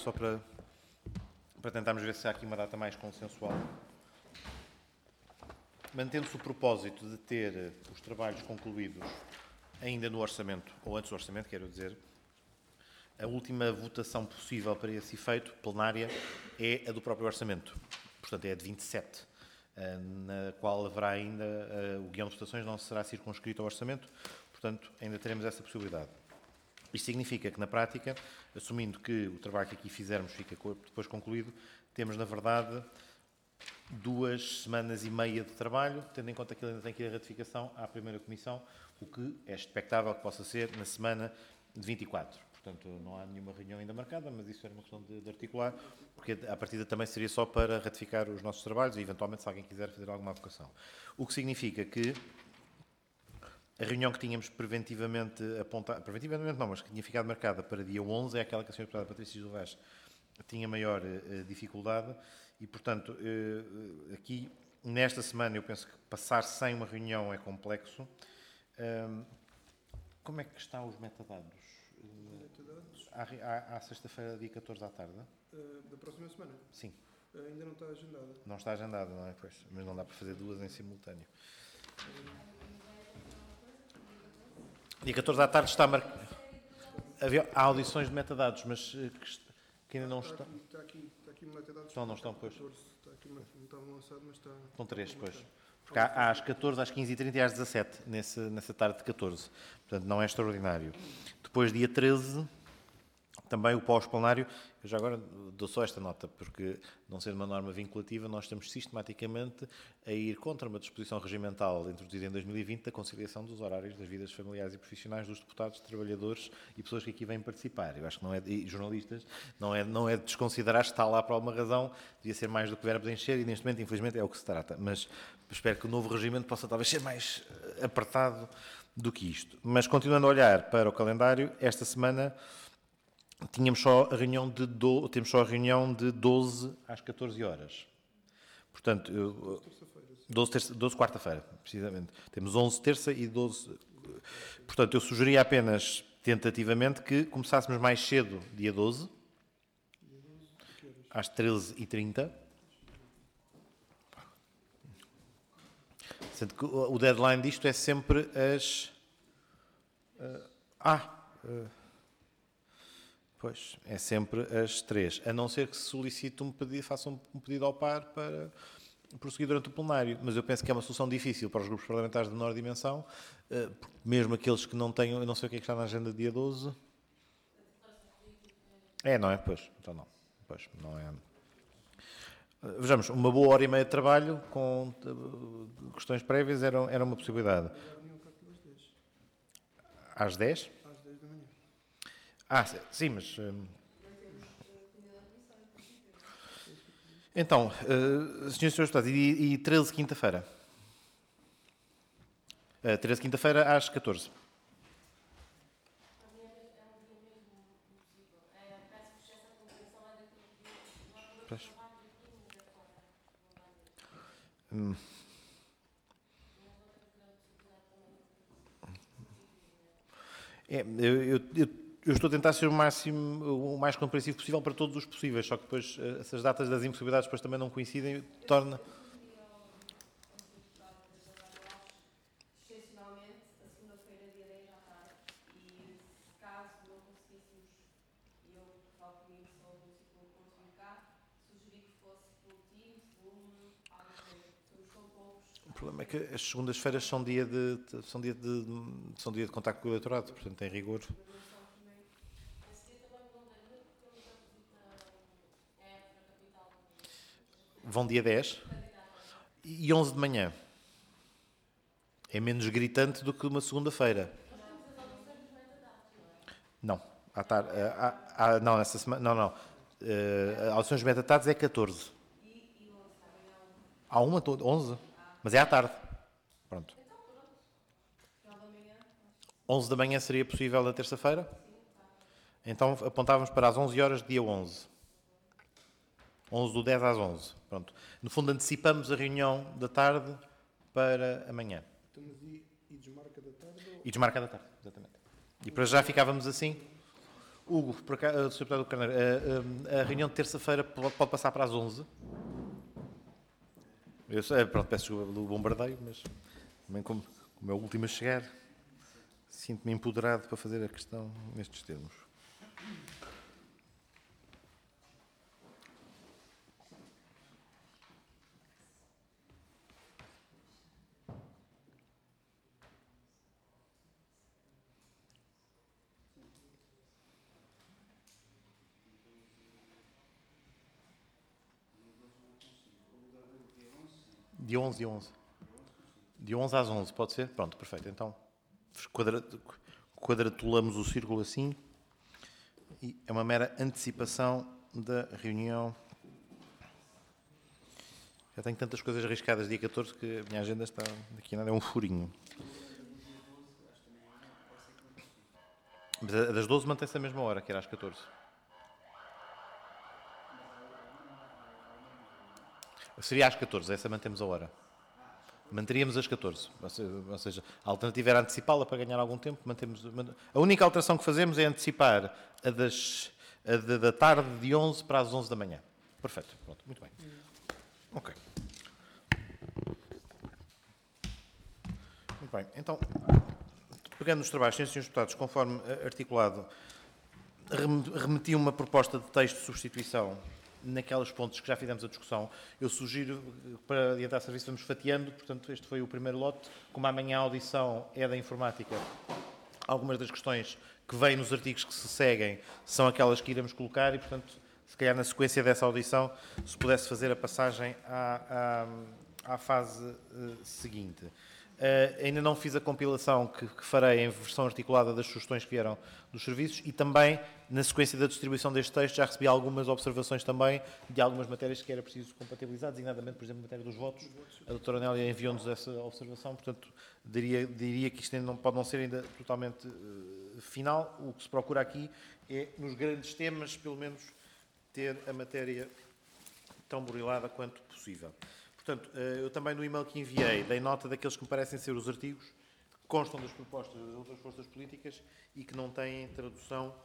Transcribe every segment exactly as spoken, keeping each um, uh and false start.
só para, para tentarmos ver se há aqui uma data mais consensual. Mantendo-se o propósito de ter os trabalhos concluídos ainda no orçamento, ou antes do orçamento, quero dizer, a última votação possível para esse efeito, plenária, é a do próprio orçamento. Portanto, é a de vinte e sete, na qual haverá ainda, o guião de votações não será circunscrito ao orçamento, portanto, ainda teremos essa possibilidade. Isto significa que, na prática, assumindo que o trabalho que aqui fizermos fica depois concluído, temos, na verdade, duas semanas e meia de trabalho, tendo em conta que ele ainda tem que ir a ratificação à primeira comissão, o que é expectável que possa ser na semana de vinte e quatro. Portanto, não há nenhuma reunião ainda marcada, mas isso era uma questão de, de articular, porque a partida também seria só para ratificar os nossos trabalhos e, eventualmente, se alguém quiser fazer alguma avocação. O que significa que a reunião que tínhamos preventivamente apontada, preventivamente não, mas que tinha ficado marcada para dia onze, é aquela que a senhora Deputada Patrícia Gilvaz tinha maior uh, dificuldade e, portanto, uh, aqui, nesta semana, eu penso que passar sem uma reunião é complexo. Uh, como é que estão os metadados? Metadados? À, à, à sexta-feira, dia catorze à tarde? Uh, da próxima semana? Sim. Uh, ainda não está agendada. Não está agendada, não é? Pois, mas não dá para fazer duas em simultâneo. Dia catorze à tarde está marcado. Há audições de metadados, mas que, que ainda não está estão. Aqui, está, aqui, está aqui metadados. Estão, não estão, pois. catorze, está aqui, não estavam lançados, mas está. Estão três, está pois. Porque há, há às catorze, às quinze e trinta e às dezassete, nesse, nessa tarde de catorze. Portanto, não é extraordinário. Depois, dia treze, também o pós-plenário. Eu já agora dou só esta nota, porque, não sendo uma norma vinculativa, nós estamos sistematicamente a ir contra uma disposição regimental introduzida em dois mil e vinte da conciliação dos horários das vidas familiares e profissionais dos deputados, trabalhadores e pessoas que aqui vêm participar. Eu acho que não é, e jornalistas, não é, não é de desconsiderar que está lá por alguma razão, devia ser mais do que verbo de encher e neste momento, infelizmente, é o que se trata. Mas espero que o novo regimento possa talvez ser mais apertado do que isto. Mas continuando a olhar para o calendário, esta semana tínhamos só a reunião de do, temos só a reunião de doze às catorze horas. Portanto, eu, doze, terça, doze quarta-feira, precisamente. Temos onze terça e doze. Portanto, eu sugeria apenas, tentativamente, que começássemos mais cedo, dia doze, às treze e trinta. Sendo que o deadline disto é sempre as... Uh, ah... Uh, Pois, é sempre às três, a não ser que se solicite um pedido, faça um pedido ao par para prosseguir durante o plenário. Mas eu penso que é uma solução difícil para os grupos parlamentares de menor dimensão, mesmo aqueles que não tenham, eu não sei o que é que está na agenda dia doze. É, não é? Pois, então não. Pois, não é. Vejamos, uma boa hora e meia de trabalho com questões prévias era, era uma possibilidade. Às dez? Ah, sim, mas... Hum... Então, uh, senhores e senhores deputados, e, e treze quinta-feira? Uh, treze quinta-feira às catorze. Pois. Hum. É, eu... eu, eu Eu estou a tentar ser o máximo, o mais compreensivo possível para todos os possíveis, só que depois essas datas das impossibilidades depois também não coincidem, torna... Excepcionalmente, a segunda-feira, dia dez à tarde, e caso não conseguíssemos, e eu falo comigo só do ciclo de cá, sugeri que fosse pelo Teams, Zoom, alguma coisa, porque são poucos. O problema é que as segundas-feiras são dia de, são dia de, são dia de contacto com o eleitorado, portanto, em rigor... Vão dia dez e onze de manhã. É menos gritante do que uma segunda-feira. Não. À tarde, à, à, não, essa semana, não, não. Uh, audições de metadados é catorze. Há uma, onze? Mas é à tarde. Pronto. onze da manhã seria possível na terça-feira? Então apontávamos para as onze horas, dia onze. onze do dez às onze. Pronto. No fundo, antecipamos a reunião da tarde para amanhã. Então, e, e desmarca da tarde? Ou... E desmarca da tarde, exatamente. E para já ficávamos assim. Hugo, por cá, uh, senhor Deputado Carneiro, uh, uh, a reunião de terça-feira pode, pode passar para as onze. Eu sei, pronto, peço desculpa do bombardeio, mas também como, como é o último a chegar, sinto-me empoderado para fazer a questão nestes termos. De onze, de onze. De onze às onze, pode ser? Pronto, perfeito. Então, quadra, quadratulamos o círculo assim. E é uma mera antecipação da reunião. Já tenho tantas coisas arriscadas dia catorze que a minha agenda está... Aqui nada, é um furinho. Mas a das doze mantém-se a mesma hora, que era às catorze. Seria às catorze, essa mantemos a hora. Manteríamos às catorze. Ou seja, a alternativa era antecipá-la para ganhar algum tempo. Mantemos, a única alteração que fazemos é antecipar a, das, a da, da tarde de onze para as onze da manhã. Perfeito. Pronto, muito bem. Ok. Muito bem. Então, pegando nos trabalhos, senhores deputados, conforme articulado, remeti uma proposta de texto de substituição naqueles pontos que já fizemos a discussão. Eu sugiro, para adiantar serviço, vamos fatiando, portanto, este foi o primeiro lote. Como amanhã a audição é da informática, algumas das questões que vêm nos artigos que se seguem são aquelas que iremos colocar e, portanto, se calhar na sequência dessa audição, se pudesse fazer a passagem à, à, à fase uh, seguinte. Uh, ainda não fiz a compilação que, que farei em versão articulada das sugestões que vieram dos serviços e também, na sequência da distribuição deste texto, já recebi algumas observações também de algumas matérias que era preciso compatibilizar, designadamente, por exemplo, a matéria dos votos. A doutora Nélia enviou-nos essa observação, portanto, diria, diria que isto ainda não, pode não ser ainda totalmente uh, final. O que se procura aqui é, nos grandes temas, pelo menos, ter a matéria tão burilada quanto possível. Portanto, eu também no e-mail que enviei dei nota daqueles que me parecem ser os artigos que constam das propostas das outras forças políticas e que não têm tradução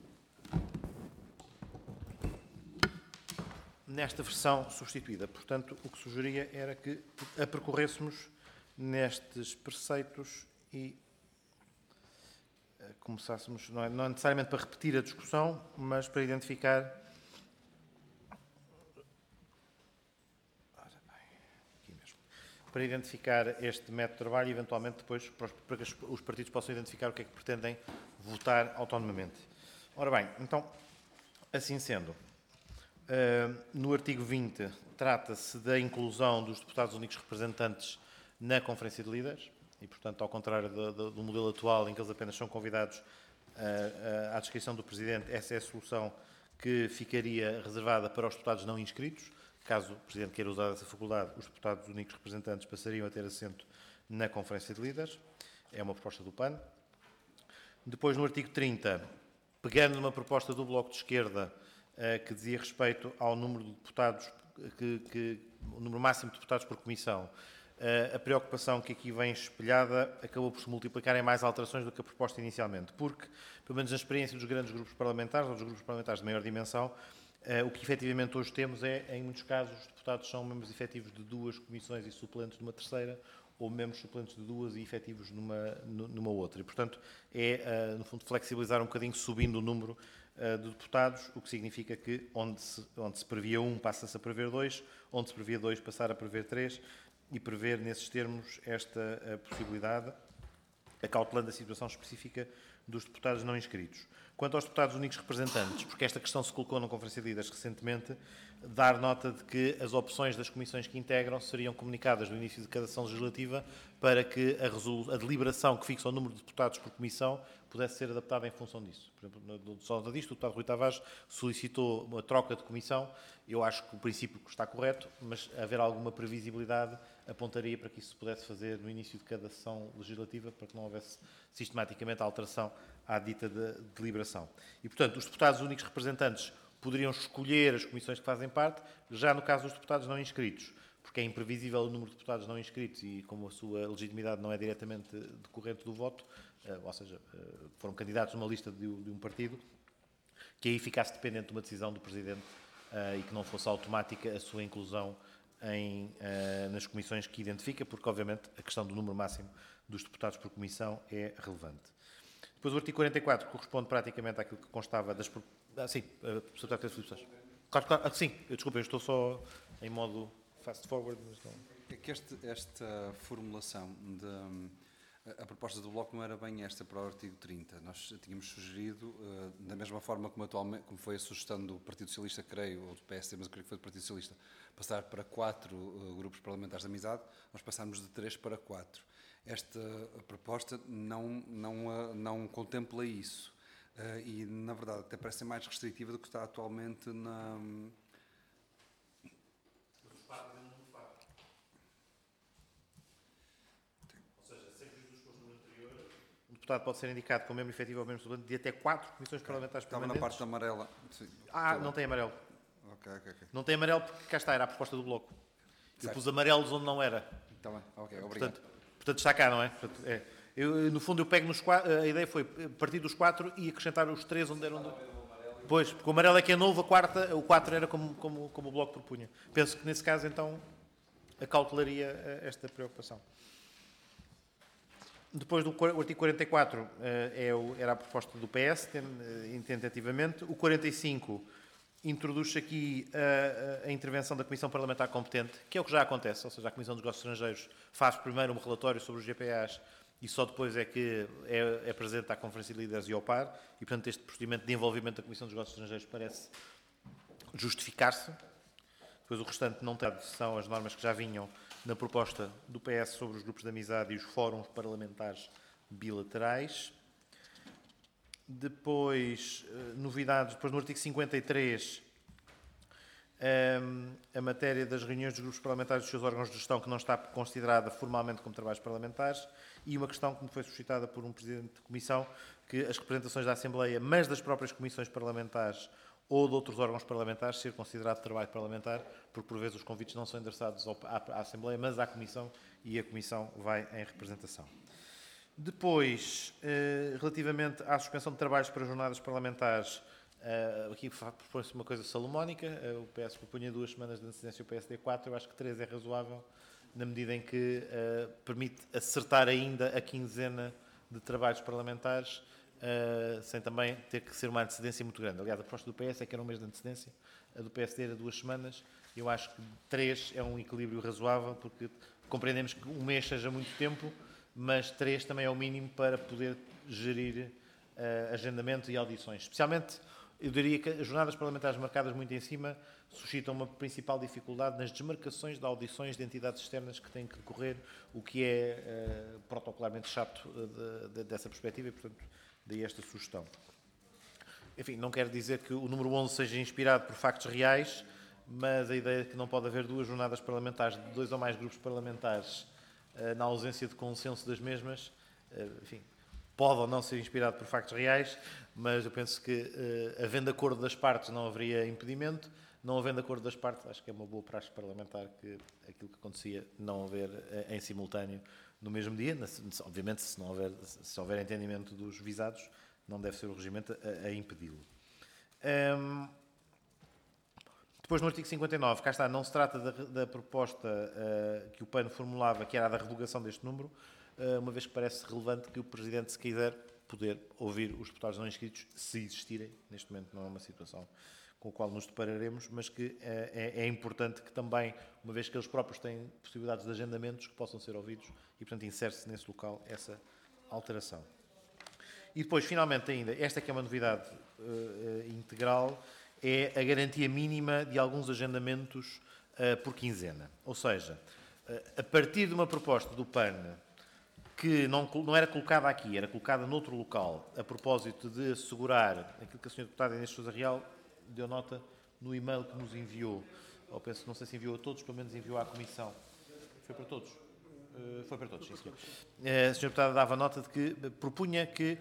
nesta versão substituída. Portanto, o que sugeria era que a percorrêssemos nestes preceitos e começássemos, não é, não é necessariamente para repetir a discussão, mas para identificar para identificar este método de trabalho e, eventualmente, depois, para que os partidos possam identificar o que é que pretendem votar autonomamente. Ora bem, então, assim sendo, no artigo vinte trata-se da inclusão dos deputados únicos representantes na Conferência de Líderes e, portanto, ao contrário do, do, do modelo atual, em que eles apenas são convidados à descrição do Presidente, essa é a solução que ficaria reservada para os deputados não inscritos. Caso o Presidente queira usar essa faculdade, os deputados únicos representantes passariam a ter assento na Conferência de Líderes. É uma proposta do P A N. Depois, no artigo trinta, pegando numa proposta do Bloco de Esquerda, que dizia respeito ao número de deputados, que, que, o número máximo de deputados por comissão, a preocupação que aqui vem espelhada acabou por se multiplicar em mais alterações do que a proposta inicialmente, porque, pelo menos na experiência dos grandes grupos parlamentares, ou dos grupos parlamentares de maior dimensão, Uh, o que efetivamente hoje temos é, em muitos casos, os deputados são membros efetivos de duas comissões e suplentes de uma terceira, ou membros suplentes de duas e efetivos numa, numa outra. E, portanto, é, uh, no fundo, flexibilizar um bocadinho, subindo o número uh, de deputados, o que significa que onde se, onde se previa um, passa-se a prever dois, onde se previa dois, passar a prever três, e prever, nesses termos, esta uh, possibilidade, acautelando a situação específica dos deputados não inscritos. Quanto aos deputados únicos representantes, porque esta questão se colocou na Conferência de Líderes recentemente, dar nota de que as opções das comissões que integram seriam comunicadas no início de cada sessão legislativa para que a, resolu- a deliberação que fixa o número de deputados por comissão pudesse ser adaptada em função disso. Por exemplo, só disto, o deputado Rui Tavares solicitou uma troca de comissão. Eu acho que o princípio está correto, mas haver alguma previsibilidade apontaria para que isso se pudesse fazer no início de cada sessão legislativa, para que não houvesse sistematicamente alteração à dita de deliberação. E, portanto, os deputados únicos representantes poderiam escolher as comissões que fazem parte, já no caso dos deputados não inscritos, porque é imprevisível o número de deputados não inscritos e, como a sua legitimidade não é diretamente decorrente do voto, ou seja, foram candidatos numa lista de um partido, que aí ficasse dependente de uma decisão do Presidente uh, e que não fosse automática a sua inclusão em, uh, nas comissões que identifica, porque, obviamente, a questão do número máximo dos deputados por comissão é relevante. Depois, o artigo quarenta e quatro corresponde praticamente àquilo que constava das... Ah, sim, uh, Secretário de Filipe. Claro, claro, ah, sim, desculpa, eu estou só em modo fast forward. Mas não... É que este, esta formulação de... A proposta do Bloco não era bem esta para o artigo trinta. Nós tínhamos sugerido, uh, da mesma forma como, atualmente, como foi a sugestão do Partido Socialista, creio, ou do P S D, mas eu creio que foi do Partido Socialista, passar para quatro uh, grupos parlamentares de amizade, nós passámos de três para quatro. Esta proposta não, não, uh, não contempla isso. Uh, e, na verdade, até parece ser mais restritiva do que está atualmente na... O deputado pode ser indicado como membro efetivo ou membro suplente de até quatro comissões parlamentares Estava permanentes. na parte amarela. Sim. Ah, não tem amarelo. Ok, ok, ok. Não tem amarelo porque cá está, era a proposta do Bloco. Eu Certo. pus amarelos onde não era. Está bem, ok, obrigado. Portanto, portanto está cá, não é? Portanto, é. Eu, no fundo, eu pego nos quatro, a ideia foi partir dos quatro e acrescentar os três onde eram... Do... Pois, porque o amarelo é que é novo, a quarta, o quatro era como, como, como o Bloco propunha. Penso que, nesse caso, então, acautelaria esta preocupação. Depois do artigo quarenta e quatro, era a proposta do P S, tentativamente. O quarenta e cinco introduz aqui a, a intervenção da Comissão Parlamentar Competente, que é o que já acontece, ou seja, a Comissão dos Negócios Estrangeiros faz primeiro um relatório sobre os G P As e só depois é que é, é apresenta à Conferência de Líderes e ao P A R, e, portanto, este procedimento de envolvimento da Comissão dos Negócios Estrangeiros parece justificar-se. Depois o restante não tem, são as normas que já vinham na proposta do P S sobre os grupos de amizade e os fóruns parlamentares bilaterais. Depois, novidades, depois no artigo cinquenta e três, a matéria das reuniões dos grupos parlamentares e dos seus órgãos de gestão, que não está considerada formalmente como trabalhos parlamentares, e uma questão que me foi suscitada por um Presidente de Comissão, que as representações da Assembleia, mas das próprias comissões parlamentares ou de outros órgãos parlamentares, ser considerado trabalho parlamentar, porque por vezes os convites não são endereçados à Assembleia, mas à Comissão, e a Comissão vai em representação. Depois, relativamente à suspensão de trabalhos para jornadas parlamentares, aqui propõe-se uma coisa salomónica, o P S propunha duas semanas de antecedência, o P S D quatro, eu acho que três é razoável, na medida em que permite acertar ainda a quinzena de trabalhos parlamentares, Uh, sem também ter que ser uma antecedência muito grande. Aliás, a proposta do P S é que era um mês de antecedência, a do P S D era duas semanas. Eu acho que três é um equilíbrio razoável, porque compreendemos que um mês seja muito tempo, mas três também é o mínimo para poder gerir uh, agendamento e audições. Especialmente, eu diria que as jornadas parlamentares marcadas muito em cima suscitam uma principal dificuldade nas desmarcações de audições de entidades externas que têm que decorrer, o que é uh, protocolarmente chato uh, de, de, dessa perspectiva e, portanto, daí esta sugestão. Enfim, não quero dizer que o número onze seja inspirado por factos reais, mas a ideia de que não pode haver duas jornadas parlamentares de dois ou mais grupos parlamentares na ausência de consenso das mesmas, enfim, pode ou não ser inspirado por factos reais, mas eu penso que, havendo acordo das partes, não haveria impedimento. Não havendo acordo das partes, acho que é uma boa praxe parlamentar que aquilo que acontecia não haver em simultâneo no mesmo dia. Obviamente, se não houver, se houver entendimento dos visados, não deve ser o regimento a, a impedi-lo. Um, depois, no artigo cinquenta e nove, cá está, não se trata da, da proposta uh, que o P A N formulava, que era a da revogação deste número, uh, uma vez que parece relevante que o Presidente, se quiser, poder ouvir os deputados não inscritos, se existirem. Neste momento não é uma situação com o qual nos depararemos, mas que é, é importante que também, uma vez que eles próprios têm possibilidades de agendamentos, que possam ser ouvidos e, portanto, insere-se nesse local essa alteração. E depois, finalmente ainda, esta que é uma novidade uh, integral, é a garantia mínima de alguns agendamentos uh, por quinzena. Ou seja, uh, a partir de uma proposta do P A N que não, não era colocada aqui, era colocada noutro local, a propósito de assegurar aquilo que a senhora Deputada Inês Sousa Real deu nota no e-mail que nos enviou, ou penso, não sei se enviou a todos, pelo menos enviou à Comissão. Foi para todos? Uh, foi para todos, sim, senhor. Uh, a senhora Deputada dava nota de que propunha que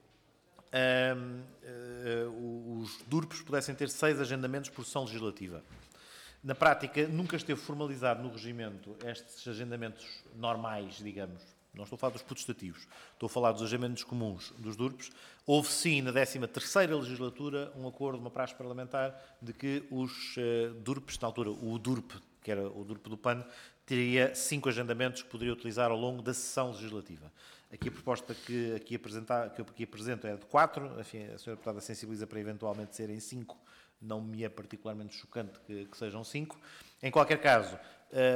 uh, uh, os D U R Ps pudessem ter seis agendamentos por sessão legislativa. Na prática, nunca esteve formalizado no regimento estes agendamentos normais, digamos, não estou a falar dos putestativos, estou a falar dos agendamentos comuns dos D U R Ps. Houve sim, na décima terceira legislatura, um acordo, uma praxe parlamentar, de que os uh, D U R Ps, na altura, o D U R P, que era o D U R P do P A N, teria cinco agendamentos que poderia utilizar ao longo da sessão legislativa. Aqui a proposta que aqui, apresentar, que eu aqui apresento é de quatro, enfim, a senhora Deputada sensibiliza para eventualmente serem cinco, não me é particularmente chocante que, que sejam cinco. Em qualquer caso, uh,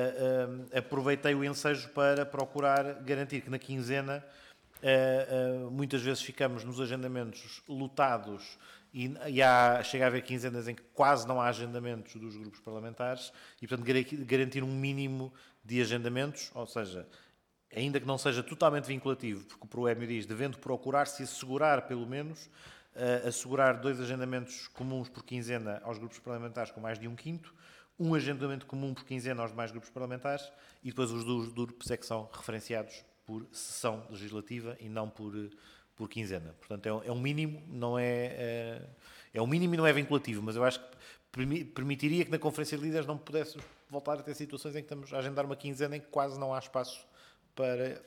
uh, aproveitei o ensejo para procurar garantir que na quinzena uh, uh, muitas vezes ficamos nos agendamentos lotados e, e há, chega a haver quinzenas em que quase não há agendamentos dos grupos parlamentares e, portanto, garantir um mínimo de agendamentos, ou seja, ainda que não seja totalmente vinculativo, porque o Proémio diz, devendo procurar-se assegurar, pelo menos, uh, assegurar dois agendamentos comuns por quinzena aos grupos parlamentares com mais de um quinto, um agendamento comum por quinzena aos demais grupos parlamentares e depois os dos D U R Ps é que são referenciados por sessão legislativa e não por, por quinzena. Portanto, é, é um mínimo, não é, é... É um mínimo e não é vinculativo, mas eu acho que permitiria que na Conferência de Líderes não pudesse voltar a ter situações em que estamos a agendar uma quinzena em que quase não há espaço para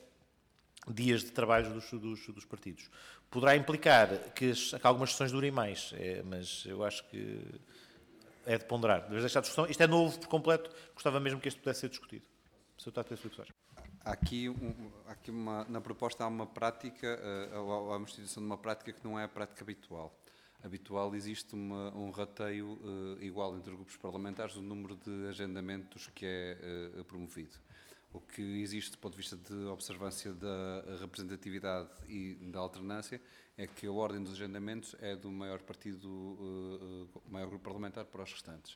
dias de trabalho dos, dos, dos partidos. Poderá implicar que, as, que algumas sessões durem mais, é, mas eu acho que é de ponderar. Devemos deixar a discussão. Isto é novo por completo, gostava mesmo que isto pudesse ser discutido. Se eu estou a ter soluções. Há aqui, um, aqui uma, na proposta há uma prática, uh, há uma instituição de uma prática que não é a prática habitual. Habitual existe uma, um rateio uh, igual entre os grupos parlamentares do número de agendamentos que é uh, promovido. O que existe do ponto de vista de observância da representatividade e da alternância é que a ordem dos agendamentos é do maior partido, uh, uh, maior grupo parlamentar para os restantes.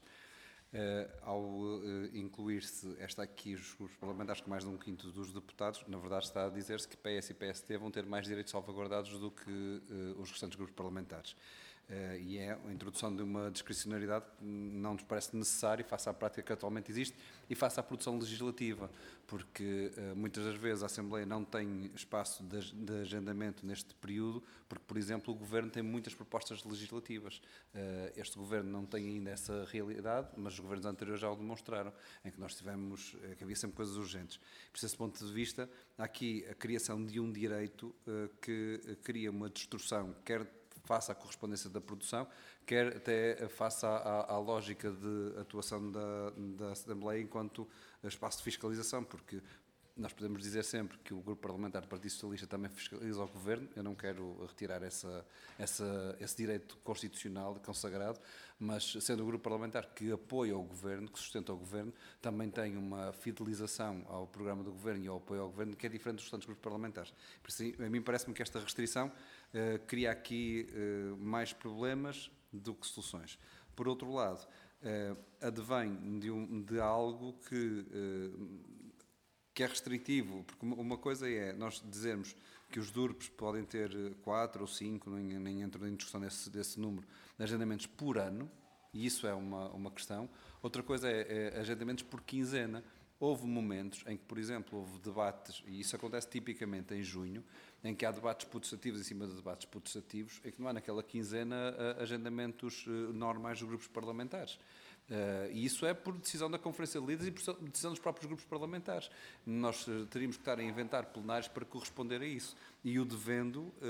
Uh, ao uh, incluir-se esta aqui os grupos parlamentares com mais de um quinto dos deputados, na verdade está a dizer-se que P S e P S D vão ter mais direitos salvaguardados do que uh, os restantes grupos parlamentares. Uh, e é a introdução de uma discricionariedade que não nos parece necessária face à prática que atualmente existe e face à produção legislativa, porque uh, muitas das vezes a Assembleia não tem espaço de, de agendamento neste período, porque, por exemplo, o Governo tem muitas propostas legislativas. Uh, este Governo não tem ainda essa realidade, mas os governos anteriores já o demonstraram, em que nós tivemos, uh, que havia sempre coisas urgentes. Por esse ponto de vista, há aqui a criação de um direito uh, que uh, cria uma destrução, quer face à correspondência da produção, quer até face à, à, à lógica de atuação da, da Assembleia enquanto espaço de fiscalização, porque nós podemos dizer sempre que o Grupo Parlamentar do Partido Socialista também fiscaliza o Governo, eu não quero retirar essa, essa, esse direito constitucional consagrado, mas sendo o Grupo Parlamentar que apoia o Governo, que sustenta o Governo, também tem uma fidelização ao programa do Governo e ao apoio ao Governo que é diferente dos restantes grupos parlamentares. Por isso, a mim parece-me que esta restrição uh, cria aqui uh, mais problemas do que soluções. Por outro lado, uh, advém de, um, de algo que... Uh, que é restritivo, porque uma coisa é nós dizermos que os D U R Ps podem ter quatro ou cinco, nem, nem entro em discussão desse, desse número, de agendamentos por ano, e isso é uma, uma questão. Outra coisa é, é agendamentos por quinzena. Houve momentos em que, por exemplo, houve debates, e isso acontece tipicamente em junho, em que há debates putestativos em cima de debates putestativos, em que não há naquela quinzena agendamentos normais dos grupos parlamentares. Uh, e isso é por decisão da Conferência de Líderes e por decisão dos próprios grupos parlamentares. Nós uh, teríamos que estar a inventar plenários para corresponder a isso. E o devendo uh,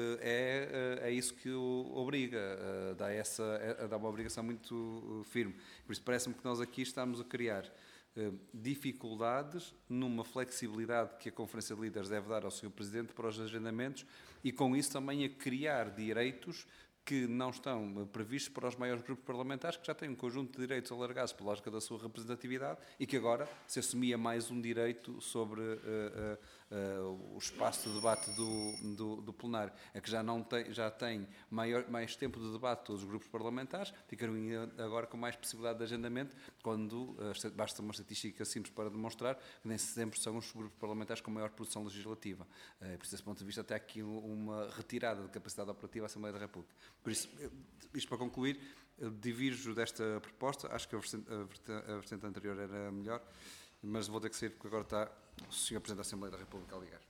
é, uh, é isso que o obriga, uh, dá, essa, é, dá uma obrigação muito uh, firme. Por isso parece-me que nós aqui estamos a criar uh, dificuldades numa flexibilidade que a Conferência de Líderes deve dar ao senhor Presidente para os agendamentos e com isso também a criar direitos que não estão previstos para os maiores grupos parlamentares, que já têm um conjunto de direitos alargados pela lógica da sua representatividade e que agora se assumia mais um direito sobre uh, uh, uh, o espaço de debate do, do, do plenário. É que já, não tem, já tem maior, mais tempo de debate todos os grupos parlamentares, ficam agora com mais possibilidade de agendamento, quando uh, basta uma estatística simples para demonstrar que nem sempre são os grupos parlamentares com maior produção legislativa. Uh, por esse ponto de vista, até aqui uma retirada de capacidade operativa à Assembleia da República. Por isso, isto para concluir, divirjo desta proposta, acho que a vertente, a vertente anterior era melhor, mas vou ter que sair porque agora está o senhor Presidente da Assembleia da República a ligar.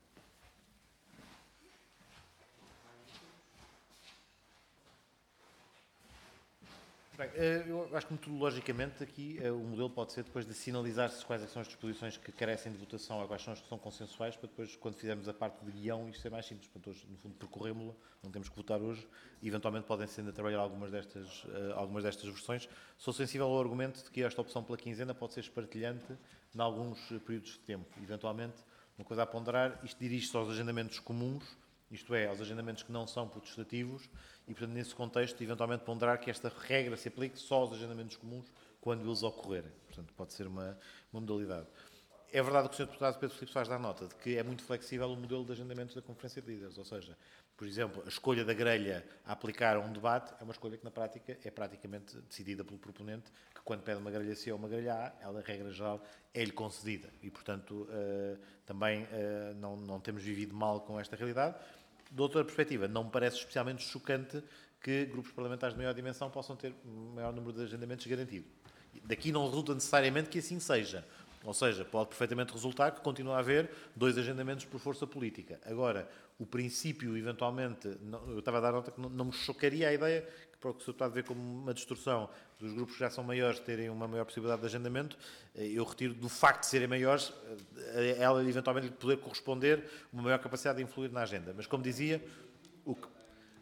Bem, eh, eu acho que metodologicamente aqui eh, o modelo pode ser depois de sinalizar-se quais é que são as disposições que carecem de votação ou quais são as que são consensuais, para depois, quando fizermos a parte de guião, isto ser mais simples. Portanto, hoje, no fundo, percorremos-la, não temos que votar hoje, e eventualmente podem ser ainda trabalhar algumas destas, uh, algumas destas versões. Sou sensível ao argumento de que esta opção pela quinzena pode ser espartilhante em alguns períodos de tempo. Eventualmente, uma coisa a ponderar, isto dirige-se aos agendamentos comuns, isto é, aos agendamentos que não são protestativos, e, portanto, nesse contexto, eventualmente ponderar que esta regra se aplique só aos agendamentos comuns quando eles ocorrerem. Portanto, pode ser uma, uma modalidade. É verdade que o senhor Deputado Pedro Filipe Soares dá nota de que é muito flexível o modelo de agendamentos da Conferência de Líderes, ou seja, por exemplo, a escolha da grelha a aplicar a um debate é uma escolha que, na prática, é praticamente decidida pelo proponente, que quando pede uma grelha C ou uma grelha A, ela, regra geral, é-lhe concedida. E, portanto, uh, também uh, não, não temos vivido mal com esta realidade. De outra perspectiva, não me parece especialmente chocante que grupos parlamentares de maior dimensão possam ter um maior número de agendamentos garantido. Daqui não resulta necessariamente que assim seja. Ou seja, pode perfeitamente resultar que continue a haver dois agendamentos por força política. Agora, o princípio, eventualmente, não, eu estava a dar nota que não, não me chocaria a ideia, que para o que o senhor está a ver como uma distorção dos grupos que já são maiores terem uma maior possibilidade de agendamento, eu retiro do facto de serem maiores, ela eventualmente poder corresponder uma maior capacidade de influir na agenda. Mas, como dizia, o que,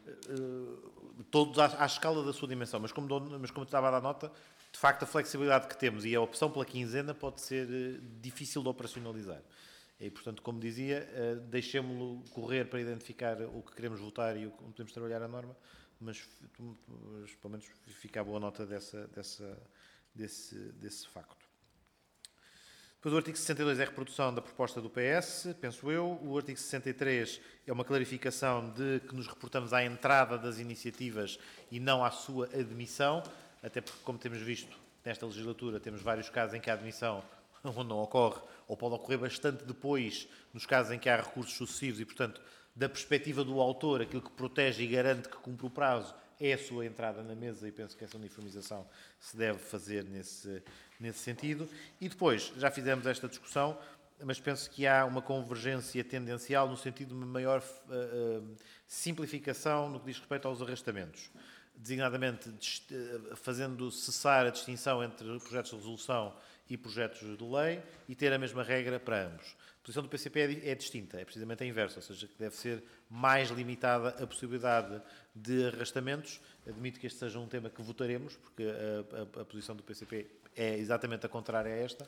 todos à, à escala da sua dimensão, mas como, mas como estava a dar nota, de facto, a flexibilidade que temos e a opção pela quinzena pode ser difícil de operacionalizar. E, portanto, como dizia, deixemos-lo correr para identificar o que queremos votar e o que podemos trabalhar a norma, mas, mas pelo menos fica a boa nota dessa, dessa, desse, desse facto. Depois o artigo sessenta e dois é a reprodução da proposta do P S, penso eu. O artigo sessenta e três é uma clarificação de que nos reportamos à entrada das iniciativas e não à sua admissão, até porque, como temos visto nesta legislatura, temos vários casos em que a admissão onde não ocorre, ou pode ocorrer bastante depois, nos casos em que há recursos sucessivos e, portanto, da perspectiva do autor, aquilo que protege e garante que cumpre o prazo é a sua entrada na mesa, e penso que essa uniformização se deve fazer nesse, nesse sentido. E depois, já fizemos esta discussão, mas penso que há uma convergência tendencial no sentido de uma maior uh, uh, simplificação no que diz respeito aos arrastamentos, designadamente fazendo cessar a distinção entre projetos de resolução e projetos de lei e ter a mesma regra para ambos. A posição do P C P é, é distinta, é precisamente a inversa, ou seja, que deve ser mais limitada a possibilidade de arrastamentos. Admito que este seja um tema que votaremos, porque a, a, a posição do P C P é exatamente a contrária a esta.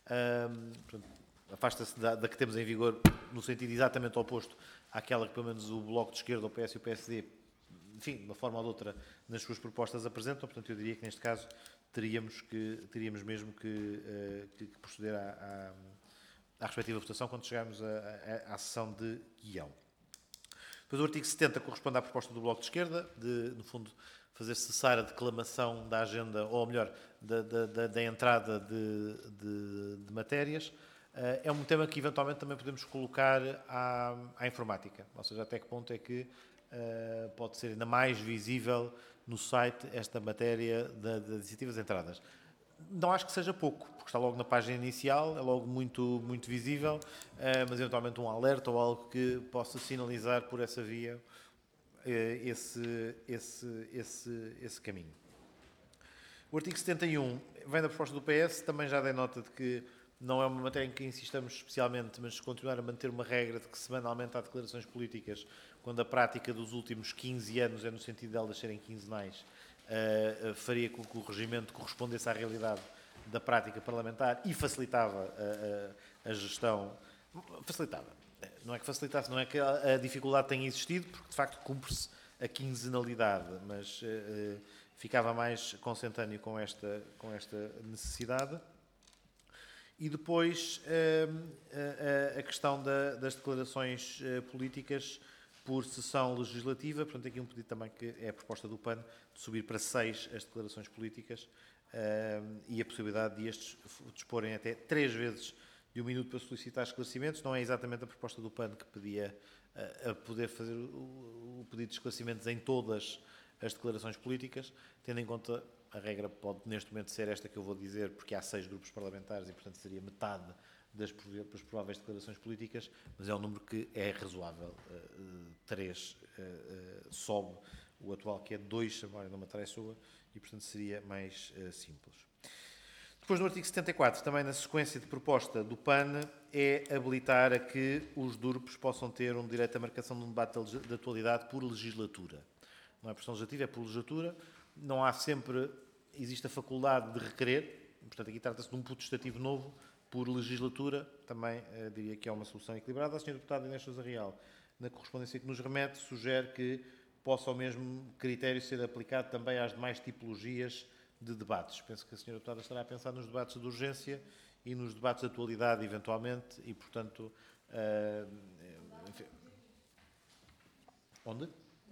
Um, afasta-se da, da que temos em vigor no sentido exatamente oposto àquela que, pelo menos, o Bloco de Esquerda, o P S e o P S D, enfim, de uma forma ou de outra, nas suas propostas apresentam. Portanto, eu diria que, neste caso, teríamos, que, teríamos mesmo que, uh, que, que proceder à, à, à respectiva votação quando chegarmos à, à, à sessão de guião. Depois, o artigo setenta corresponde à proposta do Bloco de Esquerda, de, no fundo, fazer cessar a declamação da agenda, ou melhor, da, da, da, da entrada de, de, de matérias. Uh, é um tema que, eventualmente, também podemos colocar à, à informática. Ou seja, até que ponto é que Uh, pode ser ainda mais visível no site esta matéria das iniciativas entradas. Não acho que seja pouco, porque está logo na página inicial, é logo muito, muito visível, uh, mas eventualmente um alerta ou algo que possa sinalizar por essa via uh, esse, esse, esse, esse caminho. O artigo setenta e um vem da proposta do P S, também já dei nota de que não é uma matéria em que insistamos especialmente, mas continuar a manter uma regra de que semanalmente há declarações políticas, quando a prática dos últimos quinze anos é no sentido de elas serem quinzenais, uh, uh, faria com que o regimento correspondesse à realidade da prática parlamentar e facilitava a, a, a gestão. Facilitava. Não é que facilitasse, não é que a, a dificuldade tenha existido, porque de facto cumpre-se a quinzenalidade, mas uh, uh, ficava mais consentâneo com esta, com esta necessidade. E depois a, a, a questão da, das declarações políticas por sessão legislativa. Portanto, aqui um pedido também que é a proposta do P A N de subir para seis as declarações políticas e a possibilidade de estes disporem até três vezes de um minuto para solicitar esclarecimentos. Não é exatamente a proposta do P A N que pedia a, a poder fazer o, o pedido de esclarecimentos em todas as declarações políticas, tendo em conta. A regra pode, neste momento, ser esta que eu vou dizer, porque há seis grupos parlamentares e, portanto, seria metade das prováveis declarações políticas, mas é um número que é razoável. Uh, três uh, uh, sobe o atual, que é dois, se a memória não me traiçoa, e, portanto, seria mais uh, simples. Depois, no artigo setenta e quatro, também na sequência de proposta do P A N, é habilitar a que os D U R Ps possam ter um direito à marcação de um debate de atualidade por legislatura. Não é por sessão legislativa, é por legislatura. Não há sempre, existe a faculdade de requerer, portanto, aqui trata-se de um putestativo novo por legislatura, também eh, diria que é uma solução equilibrada. A senhora Deputada Inês Sousa Real, na correspondência que nos remete, sugere que possa o mesmo critério ser aplicado também às demais tipologias de debates. Penso que a senhora Deputada estará a pensar nos debates de urgência e nos debates de atualidade, eventualmente, e, portanto... Uh, enfim. Onde?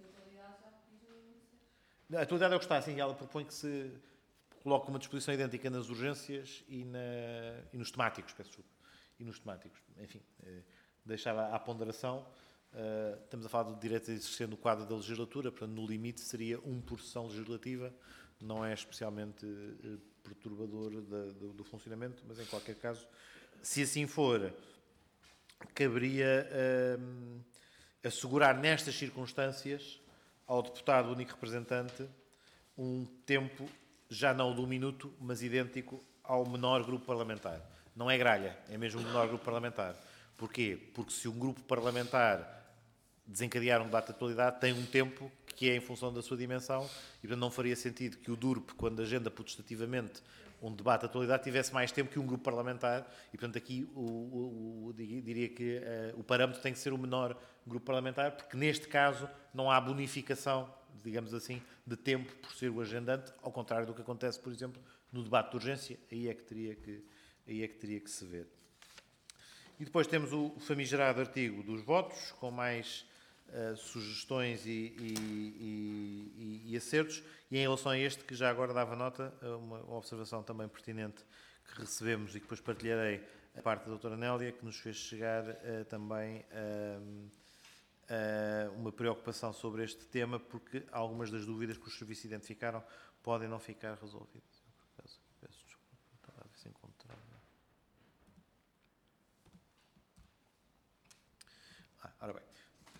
A atualidade é o que está, assim, ela propõe que se coloque uma disposição idêntica nas urgências e, na, e nos temáticos, peço desculpa, e nos temáticos. Enfim, uh, deixava à ponderação. Uh, estamos a falar do direito a exercer no quadro da legislatura, portanto, no limite seria um por sessão legislativa. Não é especialmente uh, perturbador da, do, do funcionamento, mas em qualquer caso, se assim for, caberia uh, assegurar nestas circunstâncias ao deputado único representante um tempo, já não de um minuto, mas idêntico ao menor grupo parlamentar. Não é gralha, é mesmo o menor grupo parlamentar. Porquê? Porque se um grupo parlamentar desencadear um debate de atualidade, tem um tempo que é em função da sua dimensão e, portanto, não faria sentido que o D U R P, quando agenda potestativamente um debate de atualidade, tivesse mais tempo que um grupo parlamentar e, portanto, aqui o, o, o, diria que uh, o parâmetro tem que ser o menor grupo parlamentar, porque neste caso não há bonificação, digamos assim, de tempo por ser o agendante, ao contrário do que acontece, por exemplo, no debate de urgência, aí é que teria que, aí é que, teria que se ver. E depois temos o famigerado artigo dos votos, com mais uh, sugestões e, e, e, e acertos, e em relação a este, que já agora dava nota, uma observação também pertinente que recebemos e que depois partilharei a parte da doutora Nélia, que nos fez chegar uh, também uh, uh, uma preocupação sobre este tema, porque algumas das dúvidas que os serviços identificaram podem não ficar resolvidas. Peço desculpa, estava a ver se encontrava. Ah, ora bem.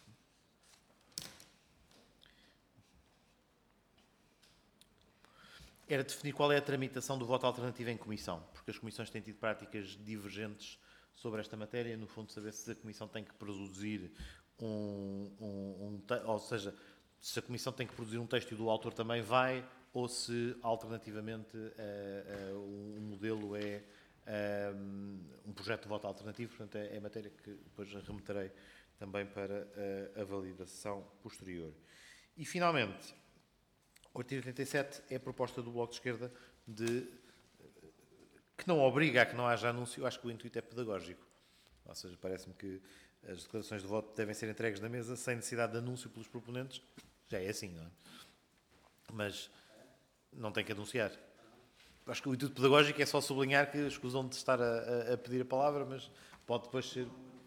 Era definir qual é a tramitação do voto alternativo em comissão, porque as comissões têm tido práticas divergentes sobre esta matéria. No fundo, saber se a comissão tem que produzir um, um, um ou seja, se a comissão tem que produzir um texto e o autor também vai, ou se, alternativamente, uh, uh, um modelo é uh, um projeto de voto alternativo. Portanto, é, é matéria que depois remeterei também para uh, a validação posterior. E, finalmente, o artigo oitenta e sete é a proposta do Bloco de Esquerda de, que não obriga a que não haja anúncio. Eu acho que o intuito é pedagógico. Ou seja, parece-me que as declarações de voto devem ser entregues na mesa sem necessidade de anúncio pelos proponentes. Já é assim, não é? Mas não tem que anunciar. Acho que o intuito pedagógico é só sublinhar que escusam de estar a, a, a pedir a palavra, mas pode depois ser...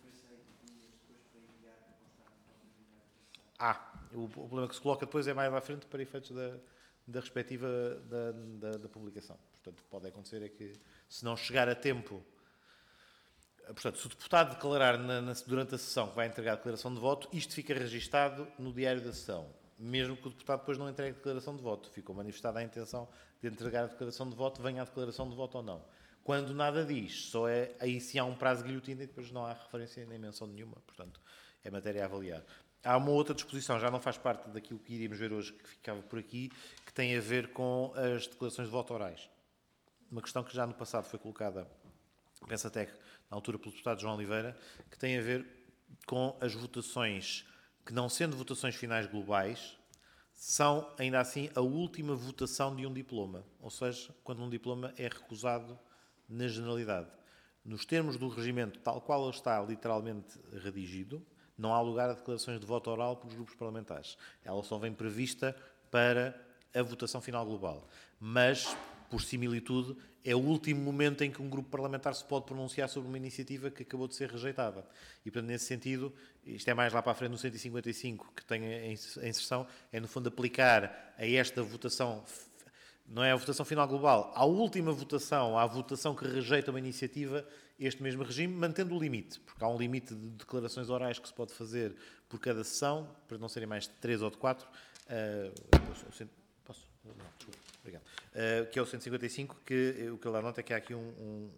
Ah, o, o problema que se coloca depois é mais à frente para efeitos da, da respectiva da, da, da publicação. Portanto, pode acontecer é que, se não chegar a tempo... Portanto, se o deputado declarar na, na, durante a sessão que vai entregar a declaração de voto, isto fica registado no diário da sessão. Mesmo que o deputado depois não entregue a declaração de voto. Ficou manifestada a intenção de entregar a declaração de voto, venha a declaração de voto ou não. Quando nada diz, só é aí se há um prazo de guilhotina e depois não há referência nem menção nenhuma. Portanto, é matéria a avaliar. Há uma outra disposição, já não faz parte daquilo que iríamos ver hoje, que ficava por aqui, que tem a ver com as declarações de voto orais. Uma questão que já no passado foi colocada, penso até na altura pelo deputado João Oliveira, que tem a ver com as votações que, não sendo votações finais globais, são, ainda assim, a última votação de um diploma. Ou seja, quando um diploma é recusado na generalidade. Nos termos do regimento, tal qual ele está literalmente redigido, não há lugar a declarações de voto oral pelos grupos parlamentares. Ela só vem prevista para a votação final global. Mas, por similitude, é o último momento em que um grupo parlamentar se pode pronunciar sobre uma iniciativa que acabou de ser rejeitada. E, portanto, nesse sentido, isto é mais lá para a frente no cento e cinquenta e cinco que tem a inserção, é, no fundo, aplicar a esta votação, não é a votação final global, à última votação, à votação que rejeita uma iniciativa, este mesmo regime, mantendo o limite, porque há um limite de declarações orais que se pode fazer por cada sessão, para não serem mais de três ou de quatro. Uh, posso? Não, desculpa, obrigado. Uh, que é o cento e cinquenta e cinco, que o que ele dá nota é que há aqui um... um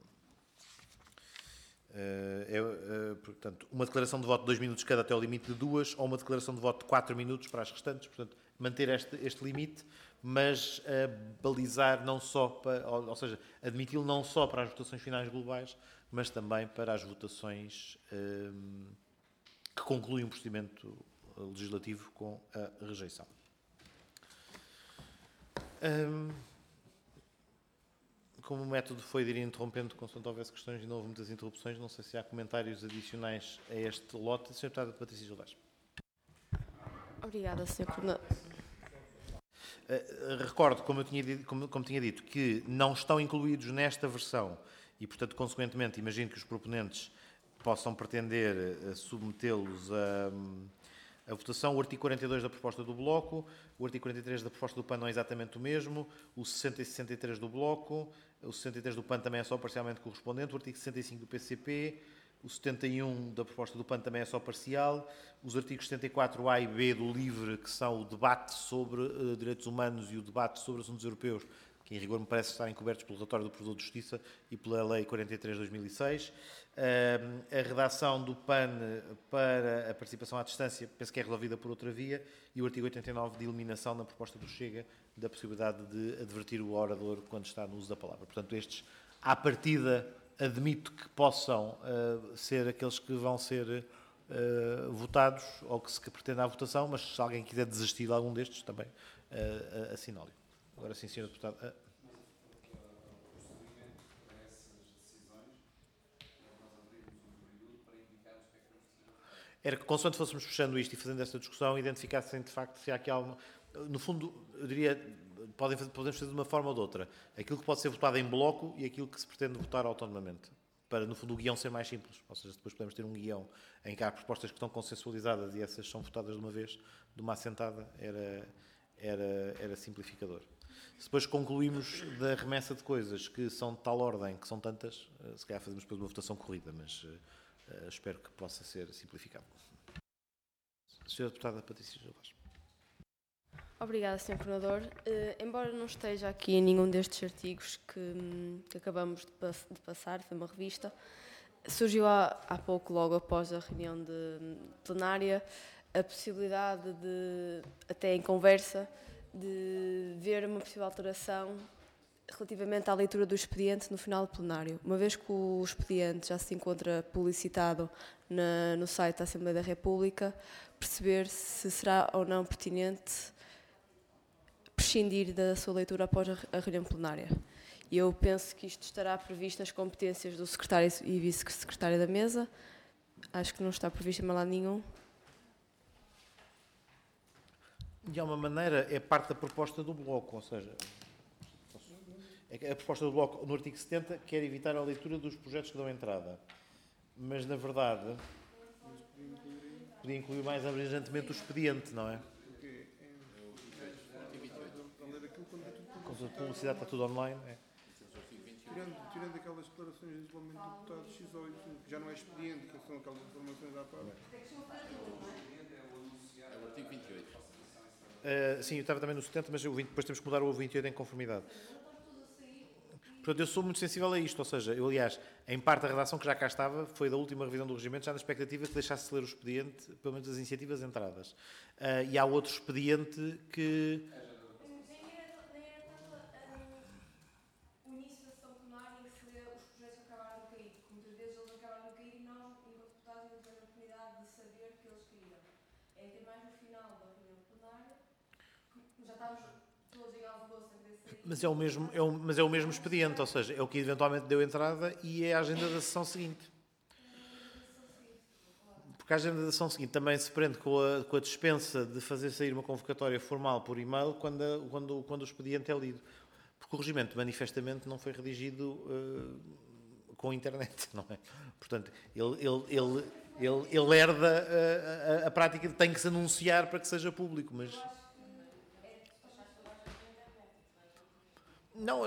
uh, é, uh, portanto, uma declaração de voto de dois minutos cada até ao limite de duas, ou uma declaração de voto de quatro minutos para as restantes. Portanto, manter este, este limite, mas uh, balizar não só, para, ou, ou seja, admiti-lo não só para as votações finais globais, mas também para as votações uh, que concluem um procedimento legislativo com a rejeição. Um, como o método foi de ir interrompendo, consoante houvesse questões e não houve muitas interrupções, não sei se há comentários adicionais a este lote. senhora Deputada Patrícia Gilvaz. Obrigada, senhor Coordenador. Uh, recordo, como eu tinha dito, como, como tinha dito, que não estão incluídos nesta versão e, portanto, consequentemente, imagino que os proponentes possam pretender uh, submetê-los a... Um, a votação, o artigo quarenta e dois da proposta do Bloco, o artigo quarenta e três da proposta do P A N não é exatamente o mesmo, o sessenta e sessenta e três do Bloco, o sessenta e três do P A N também é só parcialmente correspondente, o artigo sessenta e cinco do P C P, o setenta e um da proposta do P A N também é só parcial, os artigos setenta e quatro A e B do LIVRE, que são o debate sobre uh, direitos humanos e o debate sobre assuntos europeus, que em rigor me parece estarem cobertos pelo relatório do Provedor de Justiça e pela Lei quarenta e três de dois mil e seis. Uh, a redação do P A N para a participação à distância penso que é resolvida por outra via, e o artigo oitenta e nove de eliminação na proposta do Chega da possibilidade de advertir o orador quando está no uso da palavra. Portanto, estes, à partida, admito que possam uh, ser aqueles que vão ser uh, votados ou que se pretenda a votação, mas se alguém quiser desistir de algum destes, também uh, assinale. Agora sim, senhora Deputada. Uh, Era que, consoante fôssemos fechando isto e fazendo esta discussão, identificassem de facto se há aqui alguma... No fundo, eu diria, podem fazer, podemos fazer de uma forma ou de outra. Aquilo que pode ser votado em bloco e aquilo que se pretende votar autonomamente. Para, no fundo, o guião ser mais simples. Ou seja, depois podemos ter um guião em que há propostas que estão consensualizadas e essas são votadas de uma vez, de uma assentada, era, era, era simplificador. Se depois concluímos da remessa de coisas que são de tal ordem, que são tantas, se calhar fazemos depois uma votação corrida, mas... Uh, espero que possa ser simplificado. senhora Deputada Patrícia Gilvaz. Obrigada, senhor Coordenador. Uh, embora não esteja aqui em nenhum destes artigos que, que acabamos de, pass de passar, foi uma revista, surgiu há, há pouco, logo após a reunião de plenária, a possibilidade de, até em conversa, de ver uma possível alteração relativamente à leitura do expediente no final do plenário. Uma vez que o expediente já se encontra publicitado na, no site da Assembleia da República, perceber se será ou não pertinente prescindir da sua leitura após a, a reunião plenária. E eu penso que isto estará previsto nas competências do secretário e vice-secretário da mesa. Acho que não está previsto em mal lado nenhum. De alguma maneira, é parte da proposta do Bloco, ou seja... A proposta do Bloco, no artigo setenta, quer evitar a leitura dos projetos que dão entrada. Mas, na verdade, podia incluir mais abrangentemente o expediente, não é? Quando a publicidade está tudo online, é. Tirando, tirando aquelas declarações de isolamento do deputado X oito, que já não é expediente, que são aquelas informações à parte. É o artigo vinte e oito. Uh, sim, eu estava também no setenta, mas o vinte, depois temos que mudar o vinte e oito em conformidade. Portanto, eu sou muito sensível a isto, ou seja, eu, aliás, em parte a redação que já cá estava foi da última revisão do regimento, já na expectativa que deixasse ler o expediente, pelo menos as iniciativas entradas. Uh, e há outro expediente que... Nem era tanto o início da sessão plenária em que se lê os projetos que acabaram de cair, porque muitas vezes eles acabaram de cair e nós, enquanto deputados, não temos a oportunidade de saber que eles caíram. É ter mais no final da reunião plenária, já estamos todos em alvoroço a ver se... Mas é, o mesmo, é, o, mas é o mesmo expediente, ou seja, é o que eventualmente deu entrada e é a agenda da sessão seguinte. Porque a agenda da sessão seguinte também se prende com a, com a dispensa de fazer sair uma convocatória formal por e-mail quando, a, quando, quando o expediente é lido. Porque o regimento manifestamente não foi redigido uh, com a internet, não é? Portanto, ele, ele, ele, ele, ele herda a, a, a prática de tem que se anunciar para que seja público, mas... Não,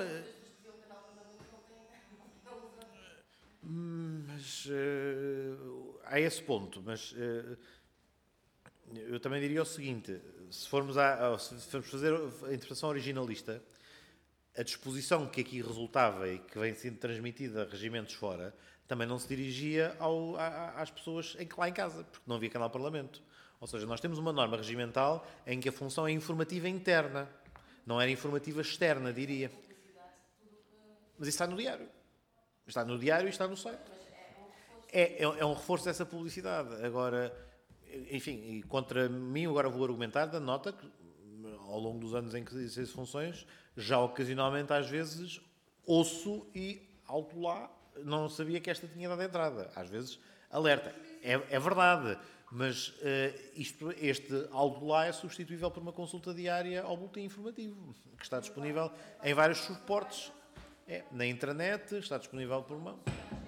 mas uh, há esse ponto, mas uh, eu também diria o seguinte, se formos, a, se formos fazer a interpretação originalista, a disposição que aqui resultava e que vem sendo transmitida a regimentos fora, também não se dirigia ao, a, às pessoas em, lá em casa, porque não havia canal Parlamento. Ou seja, nós temos uma norma regimental em que a função é informativa interna, não era informativa externa, diria. Mas isso está no diário. Está no diário e está no site. É, é, é um reforço dessa publicidade. Agora, enfim, e contra mim, agora vou argumentar da nota que, ao longo dos anos em que exerço funções, já ocasionalmente, às vezes, ouço e, alto lá, não sabia que esta tinha dado entrada. Às vezes, alerta. É, é verdade, mas uh, isto, este alto lá é substituível por uma consulta diária ao boletim informativo, que está disponível em vários suportes. É, na intranet, está disponível por uma...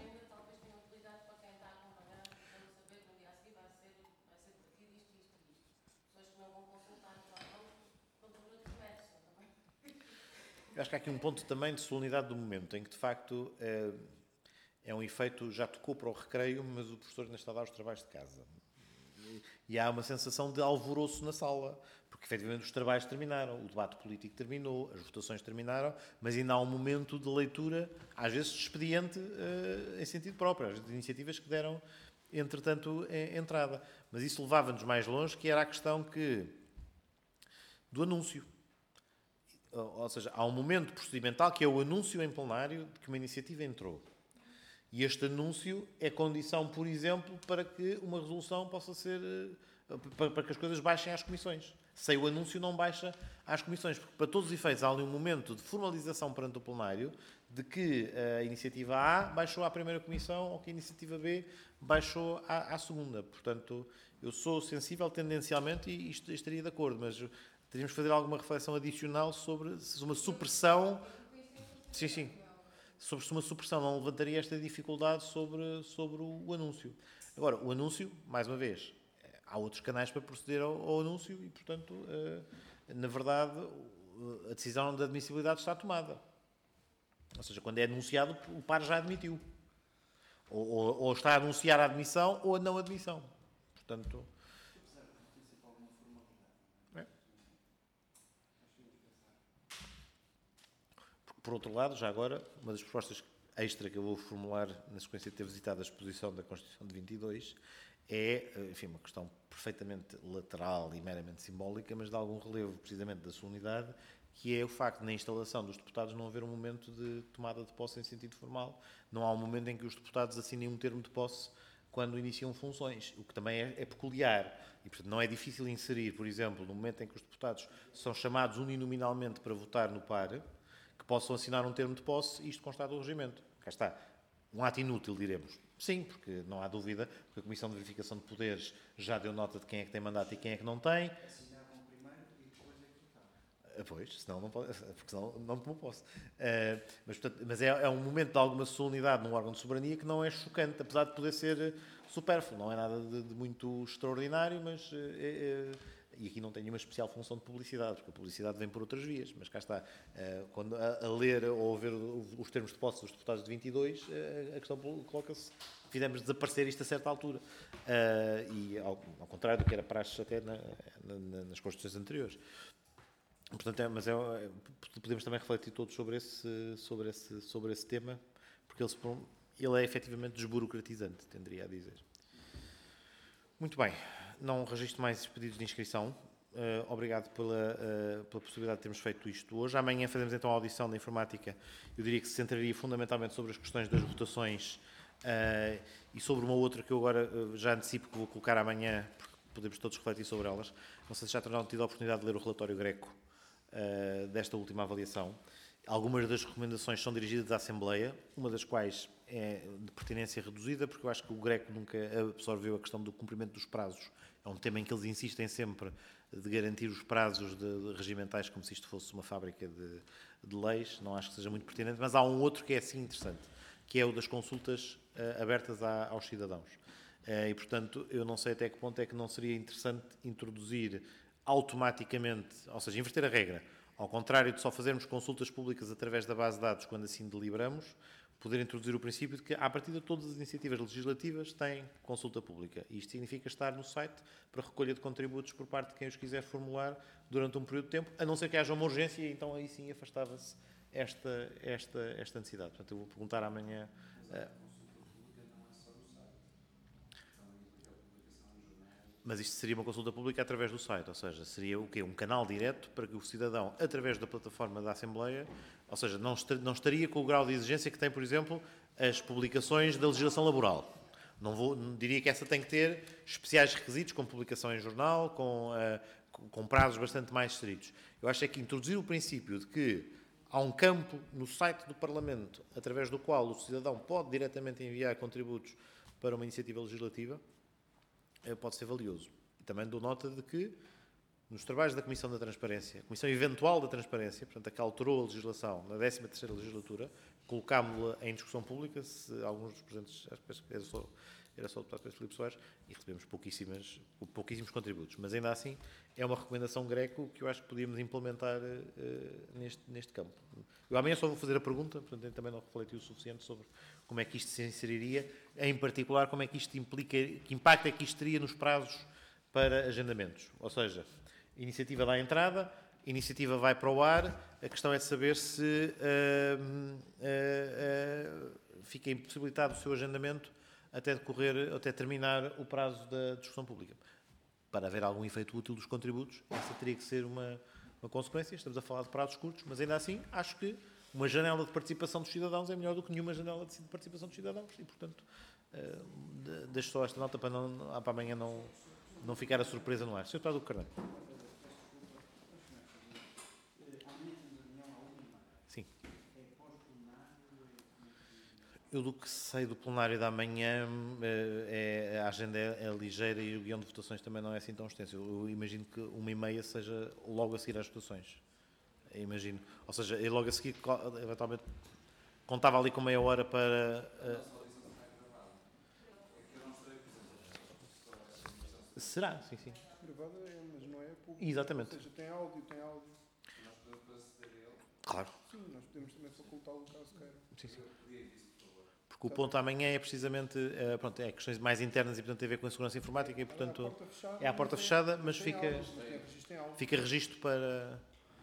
Eu acho que há aqui um ponto também de solenidade do momento, em que, de facto, é, é um efeito, já tocou para o recreio, mas o professor ainda está a dar os trabalhos de casa. E, e há uma sensação de alvoroço na sala, porque, efetivamente, os trabalhos terminaram, o debate político terminou, as votações terminaram, mas ainda há um momento de leitura, às vezes de expediente, uh, em sentido próprio, às vezes de iniciativas que deram, entretanto, entrada. Mas isso levava-nos mais longe, que era a questão que, do anúncio. Ou seja, há um momento procedimental que é o anúncio em plenário de que uma iniciativa entrou. E este anúncio é condição, por exemplo, para que uma resolução possa ser... para que as coisas baixem às comissões. Sem o anúncio não baixa às comissões, porque para todos os efeitos há ali um momento de formalização perante o plenário de que a iniciativa A baixou à primeira comissão ou que a iniciativa B baixou à, à segunda. Portanto, eu sou sensível tendencialmente e isto, estaria de acordo, mas... teríamos que fazer alguma reflexão adicional sobre se uma supressão... Sim, sim. Sobre se uma supressão não levantaria esta dificuldade sobre, sobre o anúncio. Agora, o anúncio, mais uma vez, há outros canais para proceder ao, ao anúncio e, portanto, na verdade, a decisão de admissibilidade está tomada. Ou seja, quando é anunciado, o par já admitiu. Ou, ou, ou está a anunciar a admissão ou a não admissão. Portanto... Por outro lado, já agora, uma das propostas extra que eu vou formular na sequência de ter visitado a exposição da Constituição de vinte e dois é, enfim, uma questão perfeitamente lateral e meramente simbólica, mas de algum relevo, precisamente, da solenidade, que é o facto de, na instalação dos deputados, não haver um momento de tomada de posse em sentido formal. Não há um momento em que os deputados assinem um termo de posse quando iniciam funções, o que também é, é peculiar. E, portanto, não é difícil inserir, por exemplo, no momento em que os deputados são chamados uninominalmente para votar no par, que possam assinar um termo de posse e isto constata o regimento. Cá está. Um ato inútil, diremos. Sim, porque não há dúvida, porque a Comissão de Verificação de Poderes já deu nota de quem é que tem mandato e quem é que não tem. Assinavam primeiro e depois é que votavam. Pois, senão não pode, porque senão não tomou posse. Uh, mas portanto, mas é, é um momento de alguma solenidade num órgão de soberania que não é chocante, apesar de poder ser supérfluo. Não é nada de, de muito extraordinário, mas... Uh, é, e aqui não tem nenhuma especial função de publicidade, porque a publicidade vem por outras vias, mas cá está, quando a, a ler ou a ver os termos de posse dos deputados de vinte e dois, a questão coloca-se, fizemos desaparecer isto a certa altura, e ao, ao contrário do que era praxe até na, na, nas Constituições anteriores. Portanto, é, mas é, podemos também refletir todos sobre esse, sobre esse, sobre esse tema, porque ele, ele é efetivamente desburocratizante, tenderia a dizer. Muito bem. Não registro mais pedidos de inscrição. Uh, obrigado pela, uh, pela possibilidade de termos feito isto hoje. Amanhã fazemos então a audição da informática. Eu diria que se centraria fundamentalmente sobre as questões das votações uh, e sobre uma outra que eu agora uh, já antecipo que vou colocar amanhã, porque podemos todos refletir sobre elas. Não sei se já terão tido a oportunidade de ler o relatório Greco uh, desta última avaliação. Algumas das recomendações são dirigidas à Assembleia, uma das quais é de pertinência reduzida, porque eu acho que o Greco nunca absorveu a questão do cumprimento dos prazos. É um tema em que eles insistem sempre de garantir os prazos de, de regimentais como se isto fosse uma fábrica de, de leis. Não acho que seja muito pertinente, mas há um outro que é sim interessante, que é o das consultas uh, abertas a, aos cidadãos. Uh, e, portanto, eu não sei até que ponto é que não seria interessante introduzir automaticamente, ou seja, inverter a regra. Ao contrário de só fazermos consultas públicas através da base de dados quando assim deliberamos, poder introduzir o princípio de que, à partida, todas as iniciativas legislativas têm consulta pública. E isto significa estar no site para recolha de contributos por parte de quem os quiser formular durante um período de tempo, a não ser que haja uma urgência, e então aí sim afastava-se esta, esta, esta necessidade. Portanto, eu vou perguntar amanhã... Uh, Mas isto seria uma consulta pública através do site, ou seja, seria o quê? Um canal direto para que o cidadão, através da plataforma da Assembleia, ou seja, não, est não estaria com o grau de exigência que tem, por exemplo, as publicações da legislação laboral. Não, vou, não diria que essa tem que ter especiais requisitos, com publicação em jornal, com, uh, com, com prazos bastante mais estritos. Eu acho é que introduzir o princípio de que há um campo no site do Parlamento, através do qual o cidadão pode diretamente enviar contributos para uma iniciativa legislativa, pode ser valioso. E também dou nota de que, nos trabalhos da Comissão da Transparência, a Comissão Eventual da Transparência, portanto, a que alterou a legislação na décima terceira legislatura, colocámos-la em discussão pública, se alguns dos presentes, acho que era só, era só o deputado Pedro Filipe Soares, e recebemos pouquíssimas, pouquíssimos contributos. Mas ainda assim, é uma recomendação Greco que eu acho que podíamos implementar uh, neste, neste campo. Eu amanhã só vou fazer a pergunta, portanto, eu também não refleti o suficiente sobre como é que isto se inseriria, em particular, como é que isto implica, que impacto é que isto teria nos prazos para agendamentos. Ou seja, a iniciativa dá entrada, a iniciativa vai para o ar, a questão é de saber se uh, uh, uh, fica impossibilitado o seu agendamento até decorrer, até terminar o prazo da discussão pública. Para haver algum efeito útil dos contributos, essa teria que ser uma, uma consequência. Estamos a falar de prazos curtos, mas ainda assim, acho que uma janela de participação dos cidadãos é melhor do que nenhuma janela de participação dos cidadãos e, portanto, uh, deixo só esta nota para, não, para amanhã não, não ficar a surpresa no ar. senhor Deputado Carneiro. Sim. Eu do que sei do plenário da manhã, é, a agenda é, é ligeira e o guião de votações também não é assim tão extenso. Eu imagino que uma e meia seja logo a seguir às votações. Eu imagino. Ou seja, eu logo a seguir, eventualmente, contava ali com meia hora para... Uh... Será? Sim, sim. Gravada é, mas não é pública. Exatamente. Ou seja, tem áudio, tem áudio. Nós podemos aceder a ele? Claro. Sim, nós podemos também facultá-lo caso queira. Sim, sim. Porque o ponto amanhã é precisamente, é, pronto, é questões mais internas e, portanto, tem a ver com a segurança informática e, portanto, é à porta fechada, mas fica, fica registro para...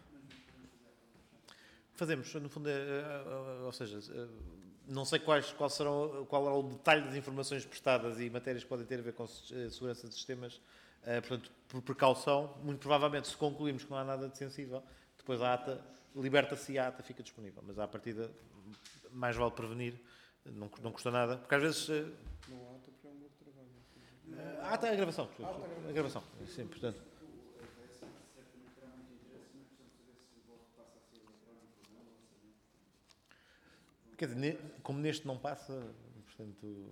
Fazemos, no fundo, é, é, ou seja, é, não sei quais, qual, serão, qual é o detalhe das informações prestadas e matérias que podem ter a ver com segurança de sistemas, é, portanto, por precaução, muito provavelmente, se concluirmos que não há nada de sensível, depois a ata, liberta-se e a ata fica disponível, mas à partida, mais vale prevenir. Não, não custa nada, porque às vezes... Uh, não há ata para um grupo de trabalho. Ah, está a gravação. Ah, a gravação, sim, portanto... Quer dizer, como neste não passa, portanto...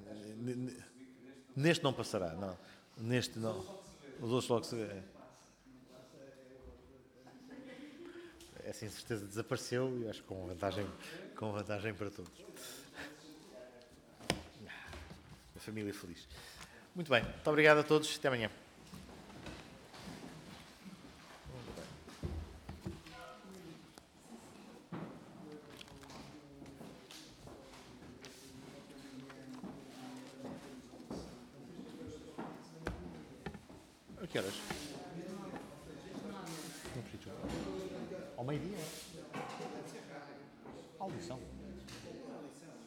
Neste não passará, não. Neste não. Os outros logo se vê. Essa incerteza desapareceu e acho que com vantagem, com vantagem para todos. A família feliz. Muito bem, muito obrigado a todos. Até amanhã. A que horas? Ao meio-dia? Audição.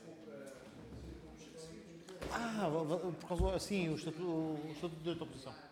Ah, por causa, sim, o estatuto, o estatuto de oposição.